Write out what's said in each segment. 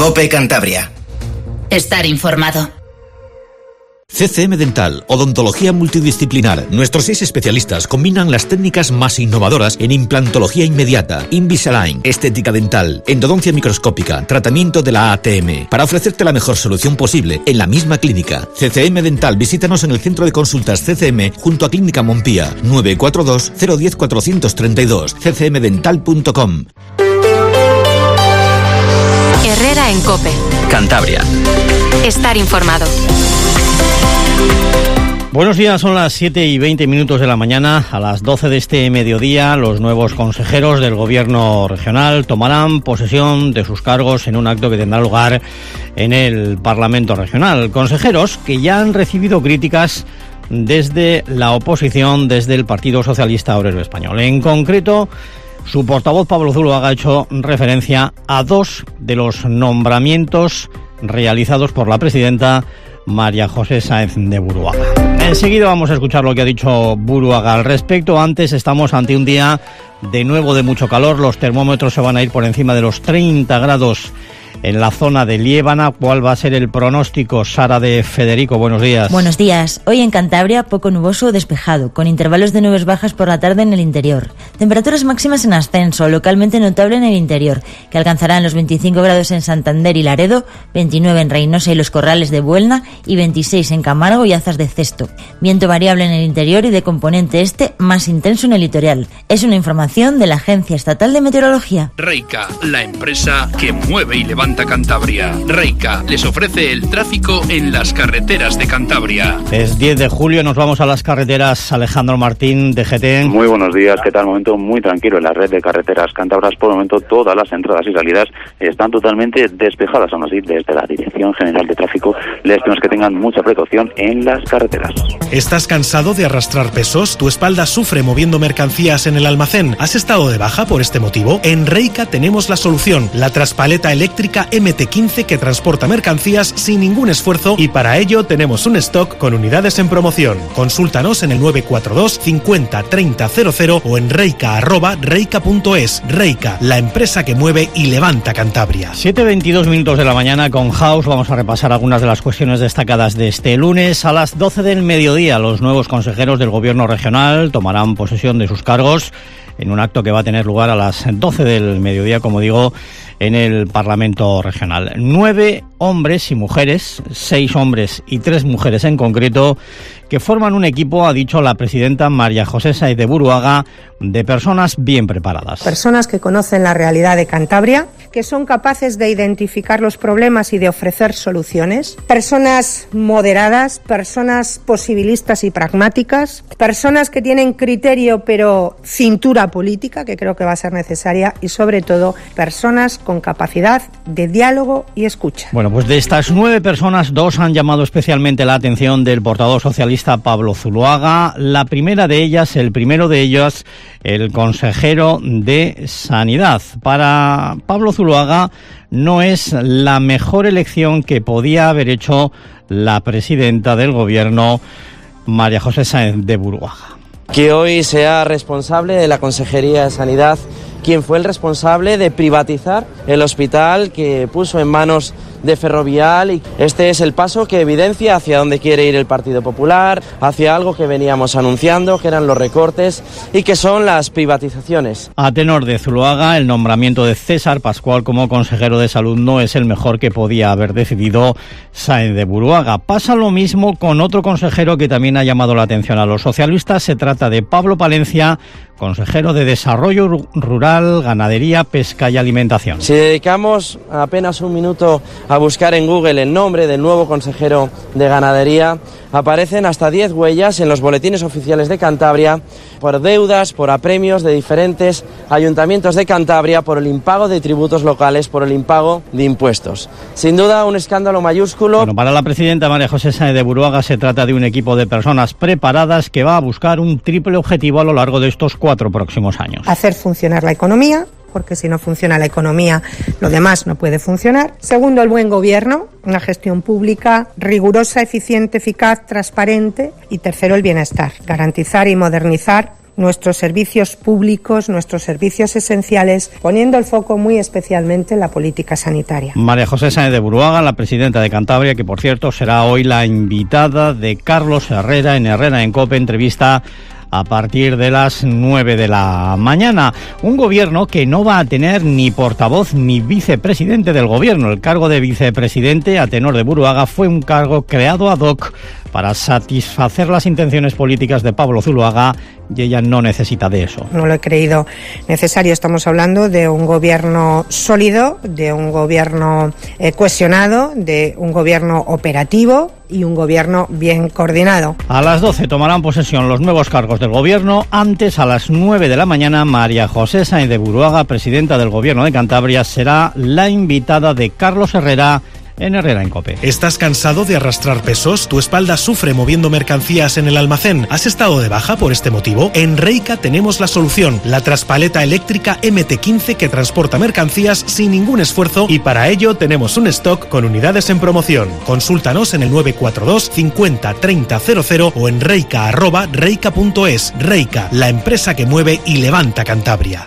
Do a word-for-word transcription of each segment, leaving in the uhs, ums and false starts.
COPE Cantabria. Estar informado. C C M Dental, odontología multidisciplinar. Nuestros seis especialistas combinan las técnicas más innovadoras en implantología inmediata, Invisalign, estética dental, endodoncia microscópica, tratamiento de la A T M, para ofrecerte la mejor solución posible en la misma clínica. C C M Dental, visítanos en el centro de consultas C C M junto a Clínica Montpía, nueve cuatro dos, cero uno cero, cuatro tres dos, c c m dental punto com. Herrera en COPE. Cantabria. Estar informado. Buenos días, son las siete y veinte minutos de la mañana. A las doce de este mediodía, los nuevos consejeros del Gobierno regional tomarán posesión de sus cargos en un acto que tendrá lugar en el Parlamento regional. Consejeros que ya han recibido críticas desde la oposición, desde el Partido Socialista Obrero Español. En concreto, su portavoz Pablo Zuloaga ha hecho referencia a dos de los nombramientos realizados por la presidenta María José Sáenz de Buruaga. Enseguida vamos a escuchar lo que ha dicho Buruaga al respecto. Antes, estamos ante un día de nuevo de mucho calor. Los termómetros se van a ir por encima de los treinta grados en la zona de Liébana. ¿Cuál va a ser el pronóstico? Sara de Federico, buenos días. Buenos días. Hoy en Cantabria, poco nuboso o despejado, con intervalos de nubes bajas por la tarde en el interior. Temperaturas máximas en ascenso, localmente notable en el interior, que alcanzarán los veinticinco grados en Santander y Laredo, veintinueve en Reynosa y Los Corrales de Buelna y veintiséis en Camargo y Azas de Cesto. Viento variable en el interior y de componente este más intenso en el litoral. Es una información de la Agencia Estatal de Meteorología. Reica, la empresa que mueve y levanta Cantabria. Reica les ofrece el tráfico en las carreteras de Cantabria. Es diez de julio, nos vamos a las carreteras. Alejandro Martín, D G T. Muy buenos días, ¿qué tal? Momento muy tranquilo en la red de carreteras cántabras. Por el momento todas las entradas y salidas están totalmente despejadas, aún así desde la Dirección General de Tráfico les pedimos que tengan mucha precaución en las carreteras. ¿Estás cansado de arrastrar pesos? ¿Tu espalda sufre moviendo mercancías en el almacén? ¿Has estado de baja por este motivo? En Reica tenemos la solución, la traspaleta eléctrica M T quince que transporta mercancías sin ningún esfuerzo, y para ello tenemos un stock con unidades en promoción. Consúltanos en el nueve cuatro dos, cincuenta, treinta, cero cero o en reica arroba reica punto es. Reica, la empresa que mueve y levanta Cantabria. siete veintidós minutos de la mañana con House. Vamos a repasar algunas de las cuestiones destacadas de este lunes. A las doce del mediodía, los nuevos consejeros del Gobierno regional tomarán posesión de sus cargos en un acto que va a tener lugar a las doce del mediodía, como digo, en el Parlamento regional. Nueve hombres y mujeres, seis hombres y tres mujeres en concreto, que forman un equipo, ha dicho la presidenta María José Sáenz de Buruaga, de personas bien preparadas. Personas que conocen la realidad de Cantabria, que son capaces de identificar los problemas y de ofrecer soluciones. Personas moderadas, personas posibilistas y pragmáticas, personas que tienen criterio pero cintura política, que creo que va a ser necesaria, y sobre todo personas con capacidad de diálogo y escucha. Bueno, pues de estas nueve personas, dos han llamado especialmente la atención del portavoz socialista Pablo Zuloaga. La primera de ellas, el primero de ellas, el consejero de Sanidad. Para Pablo Zuloaga no es la mejor elección que podía haber hecho la presidenta del Gobierno, María José Sáenz de Buruaga. Que hoy sea responsable de la Consejería de Sanidad quien fue el responsable de privatizar el hospital que puso en manos de Ferrovial, y este es el paso que evidencia hacia dónde quiere ir el Partido Popular, hacia algo que veníamos anunciando, que eran los recortes y que son las privatizaciones. A tenor de Zuloaga, el nombramiento de César Pascual como consejero de Salud no es el mejor que podía haber decidido Sáenz de Buruaga. Pasa lo mismo con otro consejero que también ha llamado la atención a los socialistas. Se trata de Pablo Palencia, consejero de Desarrollo Rural, Ganadería, Pesca y Alimentación. Si dedicamos apenas un minuto a buscar en Google el nombre del nuevo consejero de Ganadería, aparecen hasta diez huellas en los boletines oficiales de Cantabria por deudas, por apremios de diferentes ayuntamientos de Cantabria, por el impago de tributos locales, por el impago de impuestos. Sin duda, un escándalo mayúsculo. Bueno, para la presidenta María José Sáenz de Buruaga se trata de un equipo de personas preparadas que va a buscar un triple objetivo a lo largo de estos cuatro próximos años. Hacer funcionar la economía, porque si no funciona la economía, lo demás no puede funcionar. Segundo, el buen gobierno, una gestión pública rigurosa, eficiente, eficaz, transparente. Y tercero, el bienestar, garantizar y modernizar nuestros servicios públicos, nuestros servicios esenciales, poniendo el foco muy especialmente en la política sanitaria. María José Sáenz de Buruaga, la presidenta de Cantabria, que por cierto será hoy la invitada de Carlos Herrera en Herrera en COPE, entrevista a partir de las nueve de la mañana. Un gobierno que no va a tener ni portavoz ni vicepresidente del gobierno. El cargo de vicepresidente, a tenor de Buruaga, fue un cargo creado ad hoc para satisfacer las intenciones políticas de Pablo Zuloaga, y ella no necesita de eso. No lo he creído necesario. Estamos hablando de un gobierno sólido, de un gobierno eh, cohesionado, de un gobierno operativo y un gobierno bien coordinado. A las doce tomarán posesión los nuevos cargos del gobierno. Antes, a las nueve de la mañana, María José Sáenz de Buruaga, presidenta del gobierno de Cantabria, será la invitada de Carlos Herrera en Herrera en COPE. ¿Estás cansado de arrastrar pesos? ¿Tu espalda sufre moviendo mercancías en el almacén? ¿Has estado de baja por este motivo? En Reika tenemos la solución, la traspaleta eléctrica eme te quince que transporta mercancías sin ningún esfuerzo, y para ello tenemos un stock con unidades en promoción. Consúltanos en el nueve cuatro dos cincuenta treinta cero cero o en reika arroba reika punto es. Reika, la empresa que mueve y levanta Cantabria.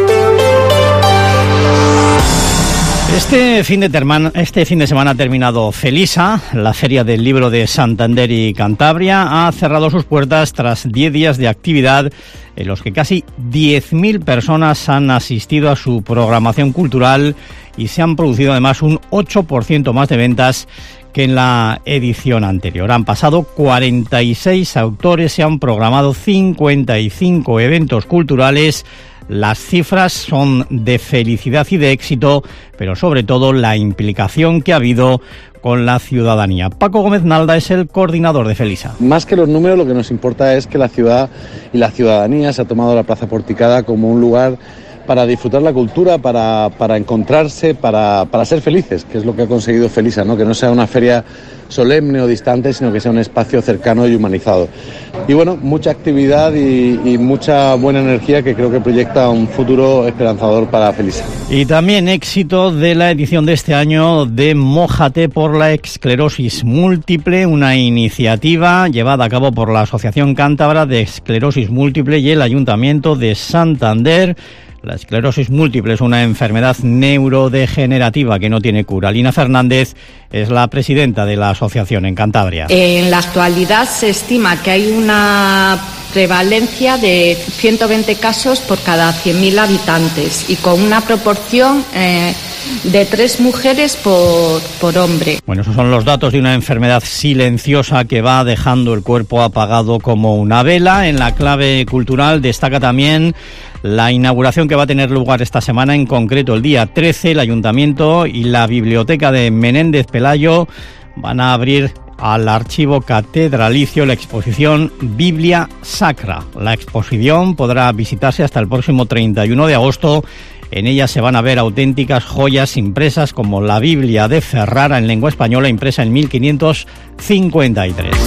Este fin de terman, este fin de semana ha terminado Felisa, la Feria del Libro de Santander y Cantabria. Ha cerrado sus puertas tras diez días de actividad en los que casi diez mil personas han asistido a su programación cultural y se han producido además un ocho por ciento más de ventas que en la edición anterior. Han pasado cuarenta y seis autores, se han programado cincuenta y cinco eventos culturales. Las cifras son de felicidad y de éxito, pero sobre todo la implicación que ha habido con la ciudadanía. Paco Gómez Nalda es el coordinador de Felisa. Más que los números, lo que nos importa es que la ciudad y la ciudadanía se ha tomado la Plaza Porticada como un lugar para disfrutar la cultura, para, para encontrarse, para, para ser felices, que es lo que ha conseguido Felisa, ¿no? Que no sea una feria solemne o distante, sino que sea un espacio cercano y humanizado. Y bueno, mucha actividad y, y mucha buena energía que creo que proyecta un futuro esperanzador para Felisa. Y también éxito de la edición de este año de Mójate por la Esclerosis Múltiple, una iniciativa llevada a cabo por la Asociación Cántabra de Esclerosis Múltiple y el Ayuntamiento de Santander. La esclerosis múltiple es una enfermedad neurodegenerativa que no tiene cura. Lina Fernández es la presidenta de la asociación en Cantabria. En la actualidad se estima que hay una prevalencia de ciento veinte casos por cada cien mil habitantes y con una proporción eh, de tres mujeres por, por hombre. Bueno, esos son los datos de una enfermedad silenciosa que va dejando el cuerpo apagado como una vela. En la clave cultural destaca también la inauguración que va a tener lugar esta semana, en concreto el día trece, el Ayuntamiento y la Biblioteca de Menéndez Pelayo van a abrir al archivo catedralicio la exposición Biblia Sacra. La exposición podrá visitarse hasta el próximo treinta y uno de agosto. En ella se van a ver auténticas joyas impresas como la Biblia de Ferrara en lengua española, impresa en mil quinientos cincuenta y tres.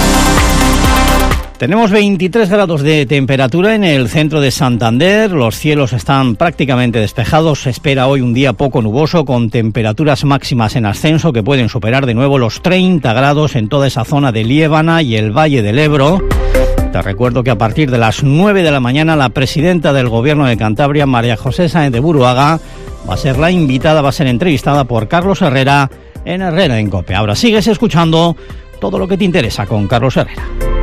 Tenemos veintitrés grados de temperatura en el centro de Santander, los cielos están prácticamente despejados, se espera hoy un día poco nuboso con temperaturas máximas en ascenso que pueden superar de nuevo los treinta grados en toda esa zona de Liébana y el Valle del Ebro. Te recuerdo que a partir de las nueve de la mañana la presidenta del Gobierno de Cantabria, María José Sáenz de Buruaga, va a ser la invitada, va a ser entrevistada por Carlos Herrera en Herrera en COPE. Ahora sigues escuchando todo lo que te interesa con Carlos Herrera.